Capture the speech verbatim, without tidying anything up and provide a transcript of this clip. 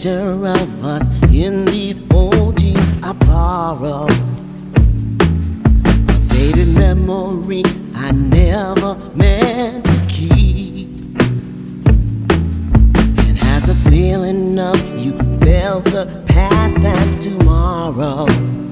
picture of us in these old jeans I borrowed. A faded memory I never meant to keep. And has a feeling of you fills the past and tomorrow.